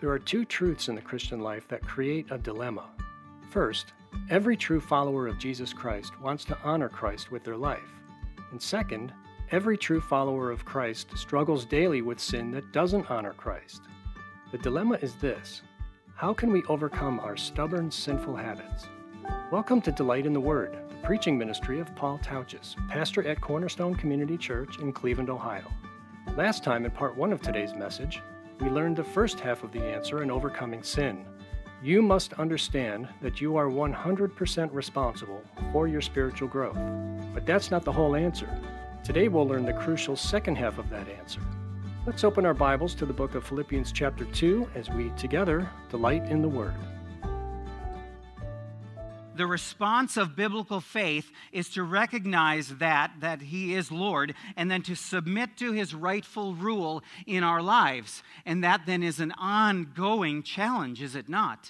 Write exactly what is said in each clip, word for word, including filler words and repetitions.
There are two truths in the Christian life that create a dilemma. First, every true follower of Jesus Christ wants to honor Christ with their life. And second, every true follower of Christ struggles daily with sin that doesn't honor Christ. The dilemma is this: how can we overcome our stubborn, sinful habits? Welcome to Delight in the Word, the preaching ministry of Paul Tauchis, pastor at Cornerstone Community Church in Cleveland, Ohio. Last time, in part one of today's message, we learned the first half of the answer in overcoming sin. You must understand that you are one hundred percent responsible for your spiritual growth. But that's not the whole answer. Today we'll learn the crucial second half of that answer. Let's open our Bibles to the book of Philippians chapter two as we together delight in the Word. The response of biblical faith is to recognize that, that He is Lord, and then to submit to His rightful rule in our lives. And that then is an ongoing challenge, is it not?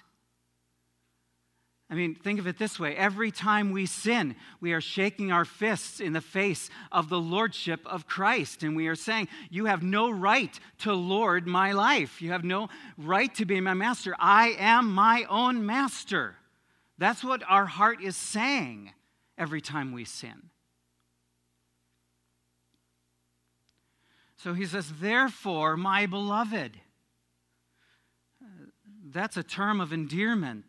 I mean, think of it this way. Every time we sin, we are shaking our fists in the face of the lordship of Christ. And we are saying, you have no right to lord my life. You have no right to be my master. I am my own master. That's what our heart is saying every time we sin. So he says, therefore, my beloved. That's a term of endearment.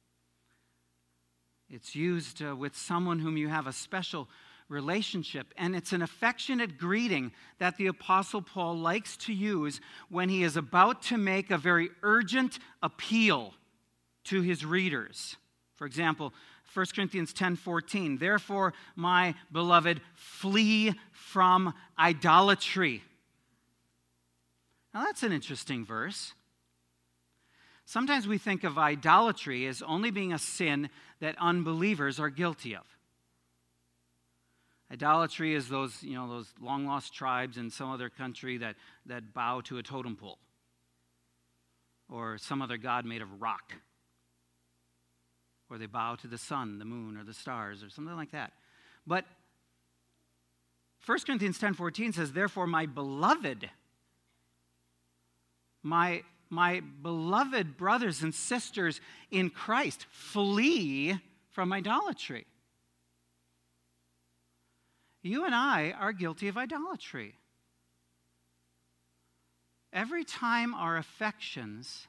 It's used uh, with someone whom you have a special relationship, and it's an affectionate greeting that the Apostle Paul likes to use when he is about to make a very urgent appeal to his readers. For example, First Corinthians ten fourteen, therefore, my beloved, flee from idolatry. Now that's an interesting verse. Sometimes we think of idolatry as only being a sin that unbelievers are guilty of. Idolatry is those, you know, those long-lost tribes in some other country that, that bow to a totem pole or some other god made of rock. Or they bow to the sun, the moon, or the stars, or something like that. But First Corinthians ten fourteen says, therefore, my beloved, my, my beloved brothers and sisters in Christ, flee from idolatry. You and I are guilty of idolatry. Every time our affections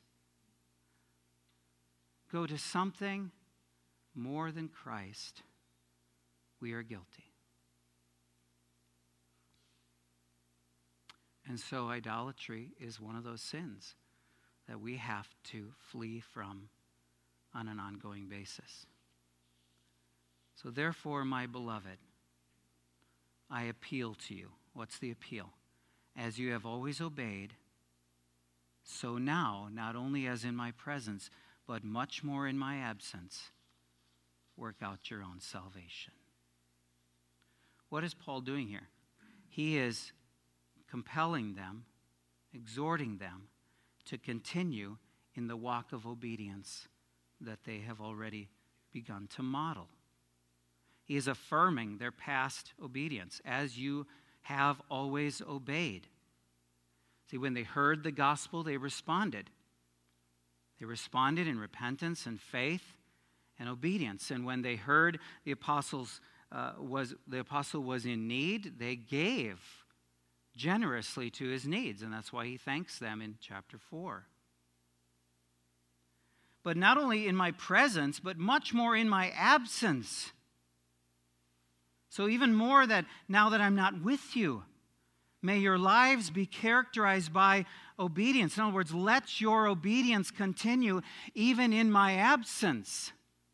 go to something more than Christ, we are guilty. And so idolatry is one of those sins that we have to flee from on an ongoing basis. So therefore, my beloved, I appeal to you. What's the appeal? As you have always obeyed, so now, not only as in my presence, but much more in my absence, work out your own salvation. What is Paul doing here? He is compelling them, exhorting them to continue in the walk of obedience that they have already begun to model. He is affirming their past obedience, as you have always obeyed. See, when they heard the gospel, they responded. They responded in repentance and faith and obedience. And when they heard the apostles uh, was the apostle was in need, they gave generously to his needs, and that's why he thanks them in chapter four. But not only in my presence, but much more in my absence. So even more that now that I'm not with you, may your lives be characterized by obedience. In other words, let your obedience continue even in my absence.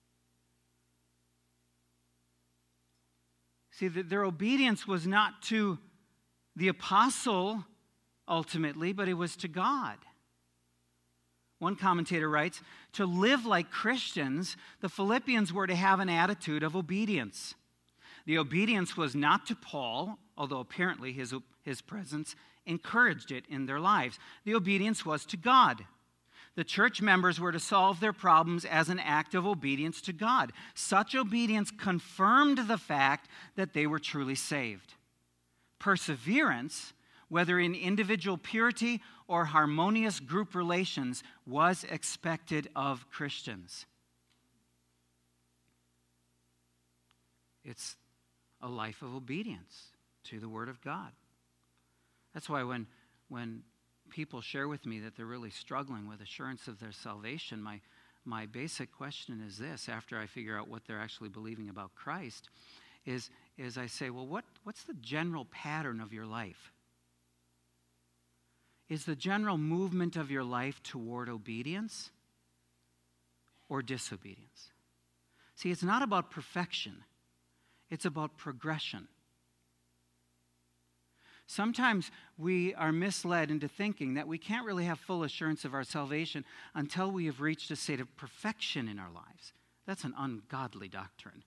See, their obedience was not to the apostle ultimately, but it was to God. One commentator writes, to live like Christians, the Philippians were to have an attitude of obedience. The obedience was not to Paul, although apparently his, his presence encouraged it in their lives. The obedience was to God. The church members were to solve their problems as an act of obedience to God. Such obedience confirmed the fact that they were truly saved. Perseverance whether in individual purity or harmonious group relations, was expected of Christians. It's a life of obedience to the Word of God. That's why when, when people share with me that they're really struggling with assurance of their salvation, my, my basic question is this, after I figure out what they're actually believing about Christ, is, is I say, well, what, what's the general pattern of your life? Is the general movement of your life toward obedience or disobedience? See, it's not about perfection. It's about progression. Sometimes we are misled into thinking that we can't really have full assurance of our salvation until we have reached a state of perfection in our lives. That's an ungodly doctrine.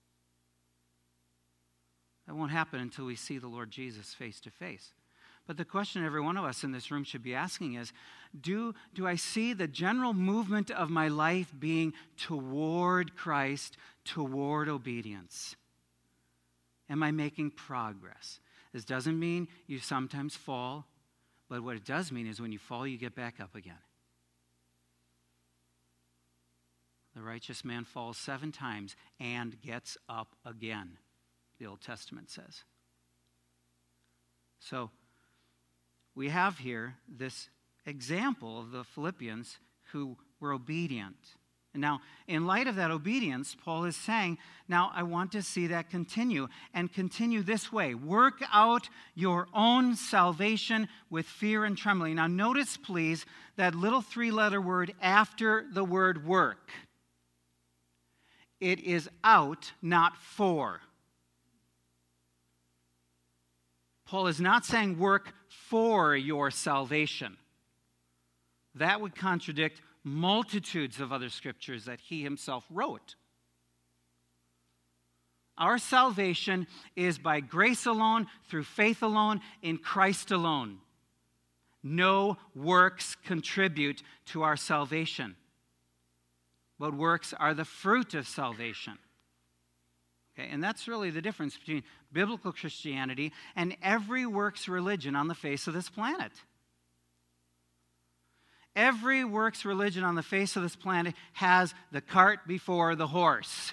That won't happen until we see the Lord Jesus face to face. But the question every one of us in this room should be asking is, do, do I see the general movement of my life being toward Christ, toward obedience? Am I making progress? This doesn't mean you sometimes fall, but what it does mean is when you fall, you get back up again. The righteous man falls seven times and gets up again, the Old Testament says. So, we have here this example of the Philippians who were obedient. And now, in light of that obedience, Paul is saying, now I want to see that continue, and continue this way. Work out your own salvation with fear and trembling. Now, notice, please, that little three-letter word after the word work. It is out, not for. Paul is not saying work for your salvation. That would contradict multitudes of other scriptures that he himself wrote. Our salvation is by grace alone, through faith alone, in Christ alone. No works contribute to our salvation, but works are the fruit of salvation. Okay, and that's really the difference between biblical Christianity and every works religion on the face of this planet. Every works religion on the face of this planet has the cart before the horse.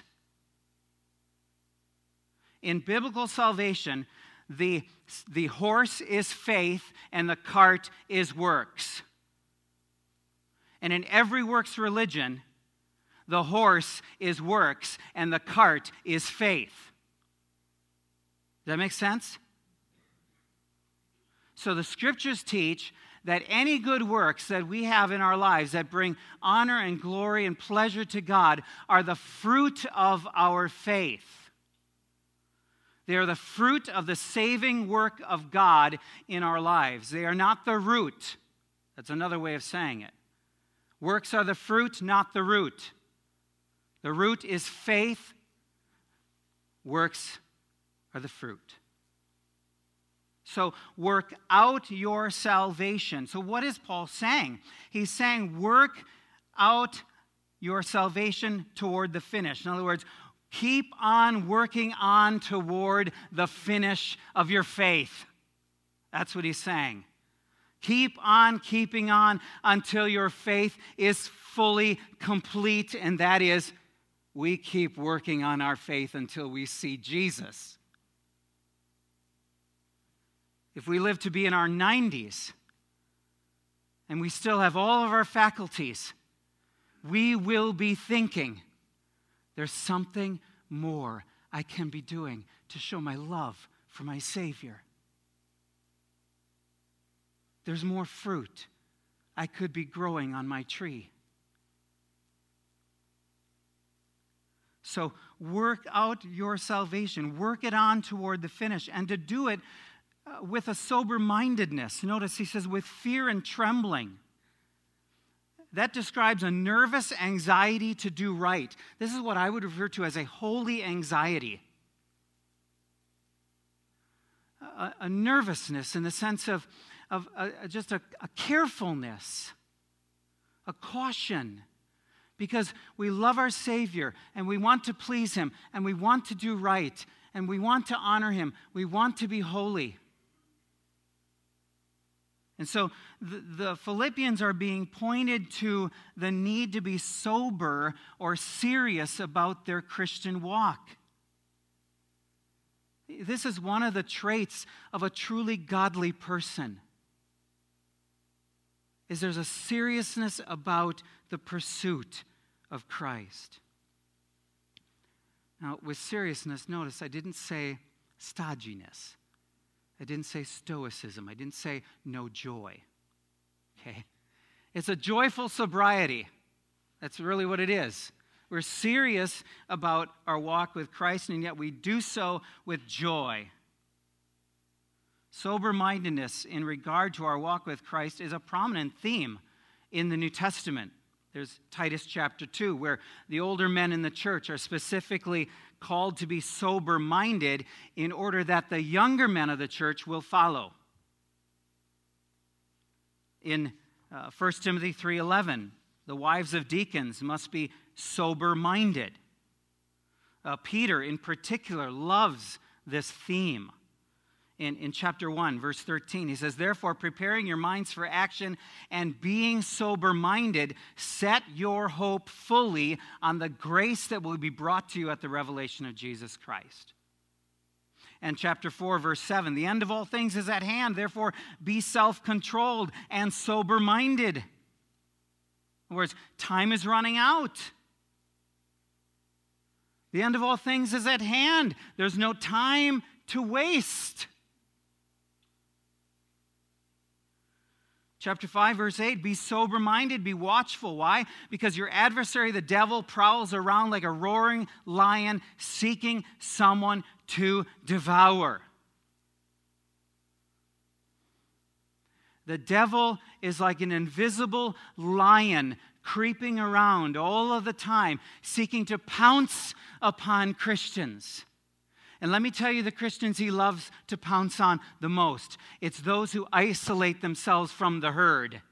In biblical salvation, the, the horse is faith and the cart is works. And in every works religion, the horse is works and the cart is faith. Does that make sense? So the scriptures teach that any good works that we have in our lives that bring honor and glory and pleasure to God are the fruit of our faith. They are the fruit of the saving work of God in our lives. They are not the root. That's another way of saying it. Works are the fruit, not the root. The root is faith. Works are the fruit. So work out your salvation. So what is Paul saying? He's saying work out your salvation toward the finish. In other words, keep on working on toward the finish of your faith. That's what he's saying. Keep on keeping on until your faith is fully complete, and that is, we keep working on our faith until we see Jesus. If we live to be in our nineties and we still have all of our faculties, we will be thinking, there's something more I can be doing to show my love for my Savior. There's more fruit I could be growing on my tree. So work out your salvation. Work it on toward the finish. And to do it uh, with a sober-mindedness. Notice he says, with fear and trembling. That describes a nervous anxiety to do right. This is what I would refer to as a holy anxiety. A, a nervousness in the sense of, of uh, just a, a carefulness, a caution. Because we love our Savior, and we want to please Him, and we want to do right, and we want to honor Him. We want to be holy. And so the, the Philippians are being pointed to the need to be sober or serious about their Christian walk. This is one of the traits of a truly godly person, is there's a seriousness about the pursuit of Christ. Now, with seriousness, notice I didn't say stodginess. I didn't say stoicism. I didn't say no joy. Okay? It's a joyful sobriety. That's really what it is. We're serious about our walk with Christ, and yet we do so with joy. Sober-mindedness in regard to our walk with Christ is a prominent theme in the New Testament. There's Titus chapter two, where the older men in the church are specifically called to be sober-minded in order that the younger men of the church will follow. In uh, First Timothy three eleven, the wives of deacons must be sober-minded. Uh, Peter, in particular, loves this theme. In, in chapter one, verse thirteen, he says, "Therefore, preparing your minds for action and being sober-minded, set your hope fully on the grace that will be brought to you at the revelation of Jesus Christ." And chapter four, verse seven, "The end of all things is at hand. Therefore, be self-controlled and sober-minded." In other words, time is running out. The end of all things is at hand. There's no time to waste. Chapter five, verse eight, "Be sober-minded, be watchful." Why? Because your adversary, the devil, prowls around like a roaring lion, seeking someone to devour. The devil is like an invisible lion creeping around all of the time, seeking to pounce upon Christians. And let me tell you the Christians he loves to pounce on the most. It's those who isolate themselves from the herd. Okay,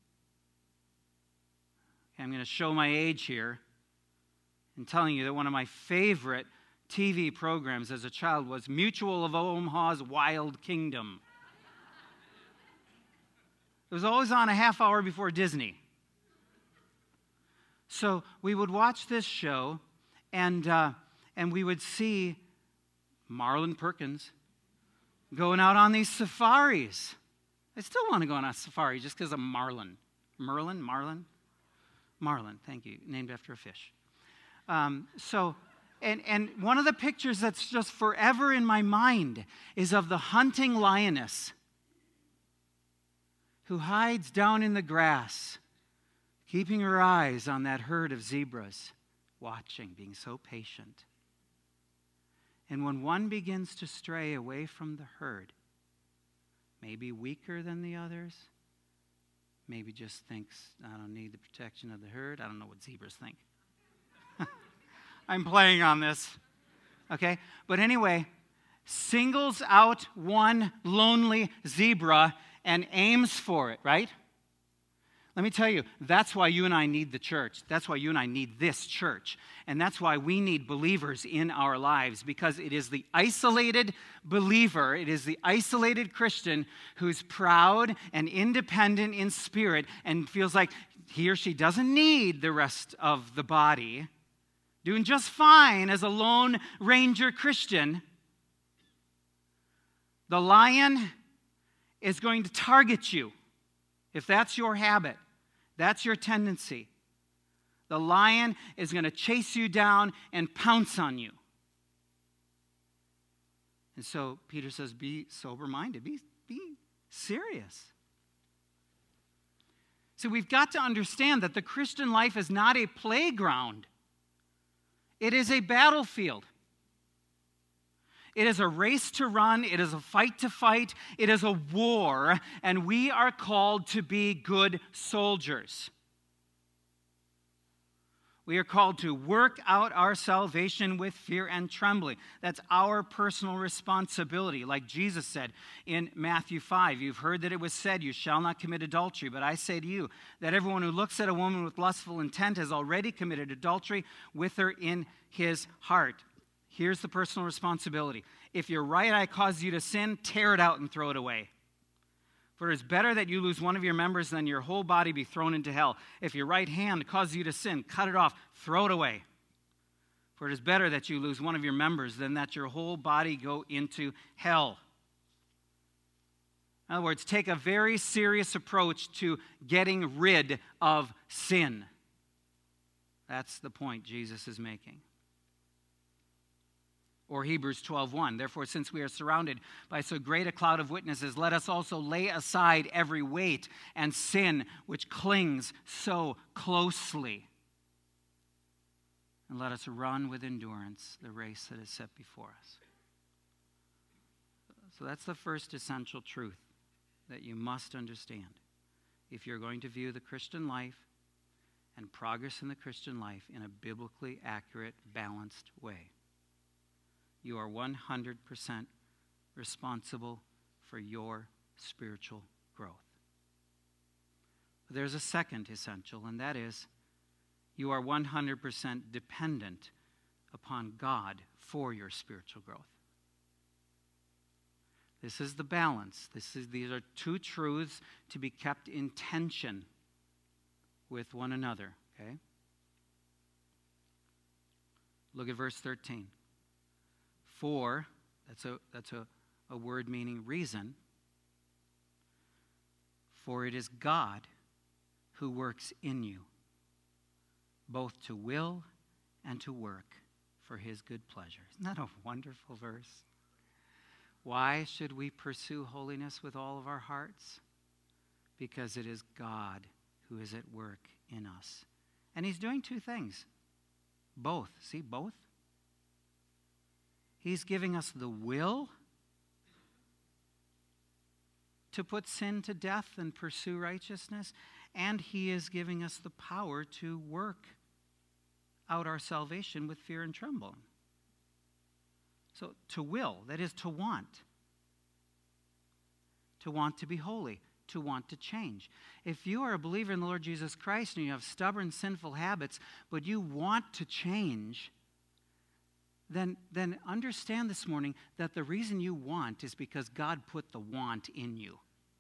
I'm going to show my age here in telling you that one of my favorite T V programs as a child was Mutual of Omaha's Wild Kingdom. It was always on a half hour before Disney. So we would watch this show, and uh, and we would see Marlin Perkins going out on these safaris. I still want to go on a safari just because of Marlin. Merlin? Marlin? Marlin, thank you. Named after a fish. Um, so, and, and one of the pictures that's just forever in my mind is of the hunting lioness who hides down in the grass, keeping her eyes on that herd of zebras, watching, being so patient. And when one begins to stray away from the herd, maybe weaker than the others, maybe just thinks, I don't need the protection of the herd. I don't know what zebras think. I'm playing on this. Okay? But anyway, singles out one lonely zebra and aims for it, right? Let me tell you, that's why you and I need the church. That's why you and I need this church. And that's why we need believers in our lives, because it is the isolated believer, it is the isolated Christian who's proud and independent in spirit and feels like he or she doesn't need the rest of the body, doing just fine as a lone ranger Christian. The lion is going to target you. If that's your habit, that's your tendency, the lion is going to chase you down and pounce on you. And so Peter says, be sober-minded, be, be serious. So we've got to understand that the Christian life is not a playground. It is a battlefield. It is a race to run. It is a fight to fight. It is a war, and we are called to be good soldiers. We are called to work out our salvation with fear and trembling. That's our personal responsibility. Like Jesus said in Matthew five, you've heard that it was said, you shall not commit adultery. But I say to you that everyone who looks at a woman with lustful intent has already committed adultery with her in his heart. Here's the personal responsibility. If your right eye causes you to sin, tear it out and throw it away. For it is better that you lose one of your members than your whole body be thrown into hell. If your right hand causes you to sin, cut it off, throw it away. For it is better that you lose one of your members than that your whole body go into hell. In other words, take a very serious approach to getting rid of sin. That's the point Jesus is making. Or Hebrews twelve one. Therefore, since we are surrounded by so great a cloud of witnesses, let us also lay aside every weight and sin which clings so closely. And let us run with endurance the race that is set before us. So that's the first essential truth that you must understand if you're going to view the Christian life and progress in the Christian life in a biblically accurate, balanced way. You are one hundred percent responsible for your spiritual growth. But there's a second essential, and that is you are one hundred percent dependent upon God for your spiritual growth. This is the balance. This is, these are two truths to be kept in tension with one another, okay? Look at verse thirteen. For, that's a that's a, a word meaning reason. For it is God who works in you, both to will and to work for his good pleasure. Isn't that a wonderful verse? Why should we pursue holiness with all of our hearts? Because it is God who is at work in us. And he's doing two things. Both. See, both? He's giving us the will to put sin to death and pursue righteousness, and he is giving us the power to work out our salvation with fear and trembling. So to will, that is to want. To want to be holy, to want to change. If you are a believer in the Lord Jesus Christ and you have stubborn, sinful habits, but you want to change, then, then understand this morning that the reason you want is because God put the want in you.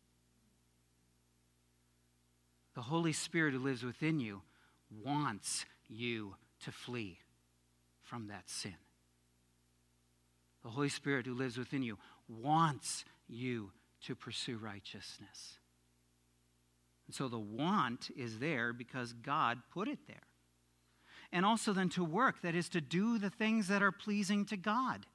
The Holy Spirit who lives within you wants you to flee from that sin. The Holy Spirit who lives within you wants you to pursue righteousness. And so the want is there because God put it there. And also then to work, that is to do the things that are pleasing to God.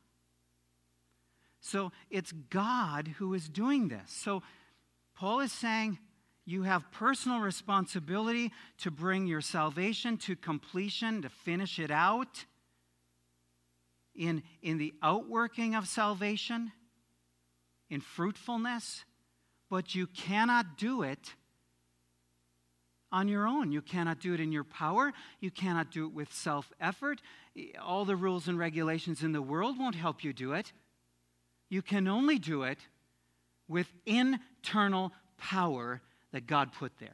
So it's God who is doing this. So Paul is saying you have personal responsibility to bring your salvation to completion, to finish it out in, in the outworking of salvation, in fruitfulness, but you cannot do it on your own. You cannot do it in your power. You cannot do it with self-effort. All the rules and regulations in the world won't help you do it. You can only do it with internal power that God put there.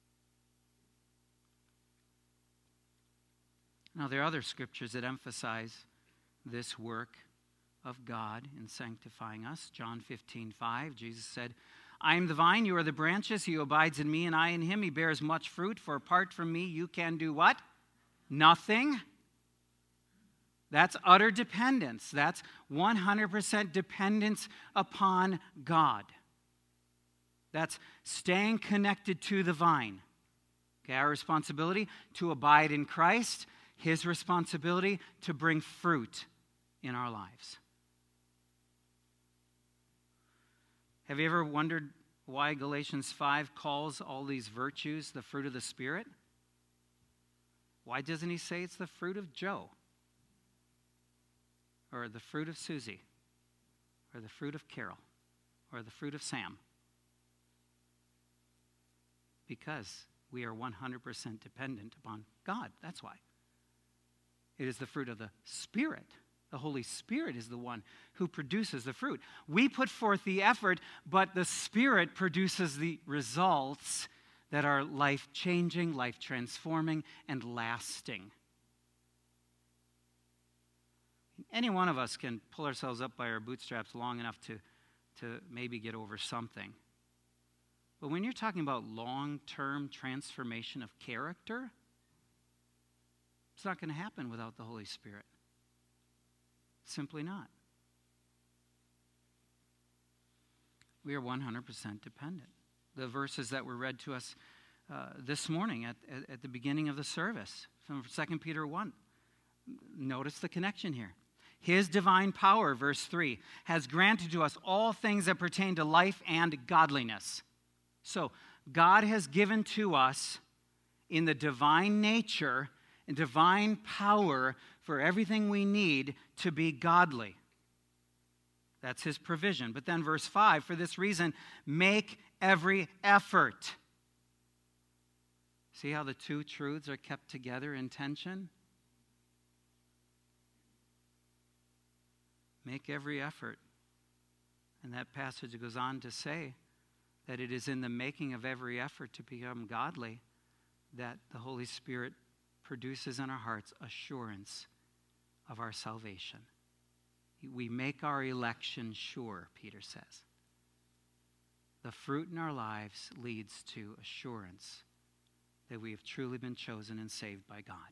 Now, there are other scriptures that emphasize this work of God in sanctifying us. John fifteen five, Jesus said, I am the vine, you are the branches. He who abides in me and I in him, he bears much fruit. For apart from me, you can do what? Nothing. That's utter dependence. That's one hundred percent dependence upon God. That's staying connected to the vine. Okay, our responsibility to abide in Christ, his responsibility to bring fruit in our lives. Have you ever wondered why Galatians five calls all these virtues the fruit of the Spirit? Why doesn't he say it's the fruit of Joe? Or the fruit of Susie? Or the fruit of Carol? Or the fruit of Sam? Because we are one hundred percent dependent upon God. That's why. It is the fruit of the Spirit. The Holy Spirit is the one who produces the fruit. We put forth the effort, but the Spirit produces the results that are life-changing, life-transforming, and lasting. Any one of us can pull ourselves up by our bootstraps long enough to, to maybe get over something. But when you're talking about long-term transformation of character, it's not going to happen without the Holy Spirit. Simply not. We are one hundred percent dependent. The verses that were read to us uh, this morning at, at, at the beginning of the service from Second Peter one. Notice the connection here. His divine power, verse three, has granted to us all things that pertain to life and godliness. So, God has given to us in the divine nature and divine power for everything we need to be godly. That's his provision. But then verse five, for this reason, make every effort. See how the two truths are kept together in tension? Make every effort. And that passage goes on to say that it is in the making of every effort to become godly that the Holy Spirit produces in our hearts assurance of our salvation. We make our election sure, Peter says. The fruit in our lives leads to assurance that we have truly been chosen and saved by God.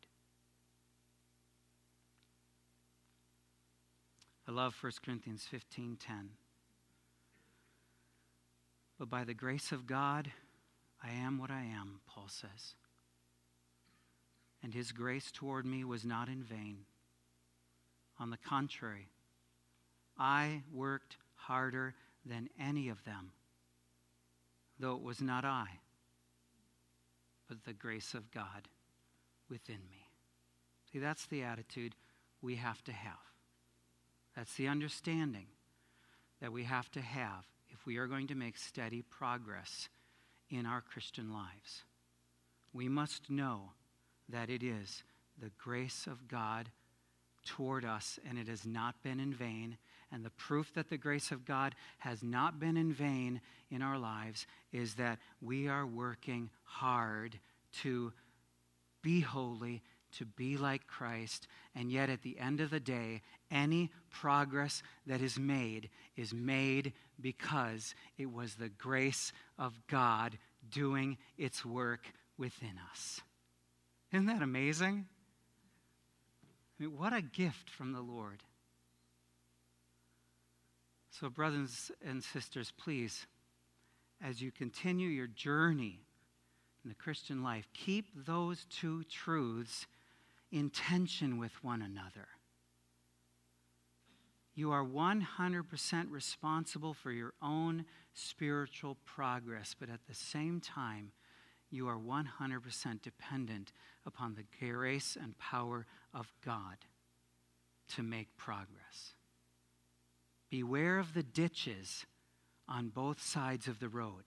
I love First Corinthians fifteen ten. But by the grace of God, I am what I am, Paul says. And his grace toward me was not in vain. On the contrary, I worked harder than any of them, though it was not I, but the grace of God within me. See, that's the attitude we have to have. That's the understanding that we have to have if we are going to make steady progress in our Christian lives. We must know that it is the grace of God toward us, and it has not been in vain. And the proof that the grace of God has not been in vain in our lives is that we are working hard to be holy, to be like Christ, and yet at the end of the day, any progress that is made is made because it was the grace of God doing its work within us. Isn't that amazing? I mean, what a gift from the Lord. So, brothers and sisters, please, as you continue your journey in the Christian life, keep those two truths in tension with one another. You are one hundred percent responsible for your own spiritual progress, but at the same time, you are one hundred percent dependent upon the grace and power of God to make progress. Beware of the ditches on both sides of the road.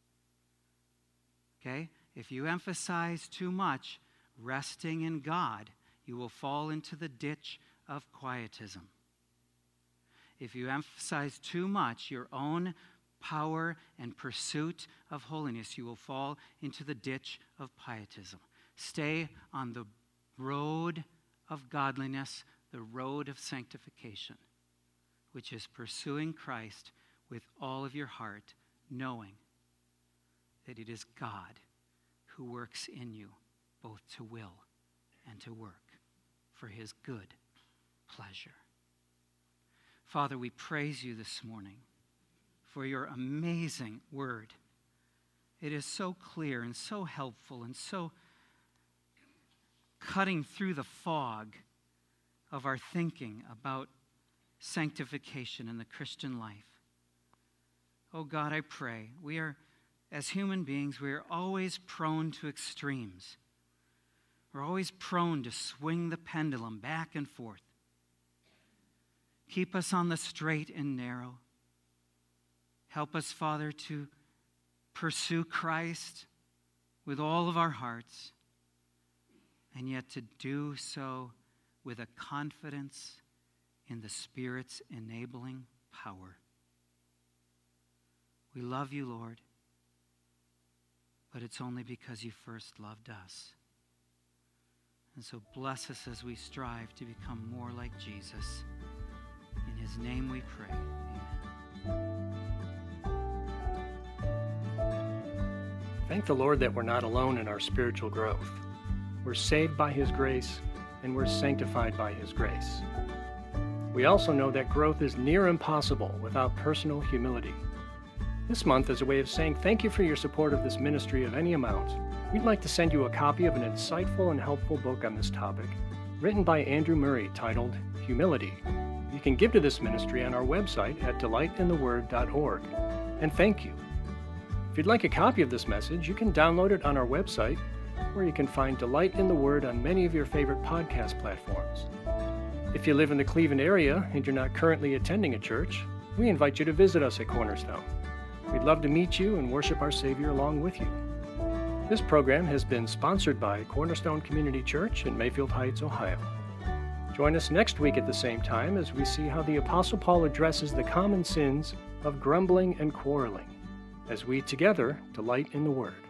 Okay? If you emphasize too much resting in God, you will fall into the ditch of quietism. If you emphasize too much your own power and pursuit of holiness, you will fall into the ditch of pietism. Stay on the road of godliness, the road of sanctification, which is pursuing Christ with all of your heart, knowing that it is God who works in you both to will and to work for his good pleasure. Father, we praise you this morning for your amazing word. It is so clear and so helpful and so cutting through the fog of our thinking about sanctification in the Christian life. Oh God, I pray, we are, as human beings, we are always prone to extremes. We're always prone to swing the pendulum back and forth. Keep us on the straight and narrow. Help us, Father, to pursue Christ with all of our hearts, and yet to do so with a confidence in the Spirit's enabling power. We love you, Lord, but it's only because you first loved us. And so bless us as we strive to become more like Jesus. In his name we pray. Amen. Thank the Lord that we're not alone in our spiritual growth. We're saved by His grace, and we're sanctified by His grace. We also know that growth is near impossible without personal humility. This month, as a way of saying thank you for your support of this ministry of any amount, we'd like to send you a copy of an insightful and helpful book on this topic, written by Andrew Murray, titled Humility. You can give to this ministry on our website at delight in the word dot org. And thank you. If you'd like a copy of this message, you can download it on our website, where you can find Delight in the Word on many of your favorite podcast platforms. If you live in the Cleveland area and you're not currently attending a church, we invite you to visit us at Cornerstone. We'd love to meet you and worship our Savior along with you. This program has been sponsored by Cornerstone Community Church in Mayfield Heights, Ohio. Join us next week at the same time as we see how the Apostle Paul addresses the common sins of grumbling and quarreling, as we together delight in the Word.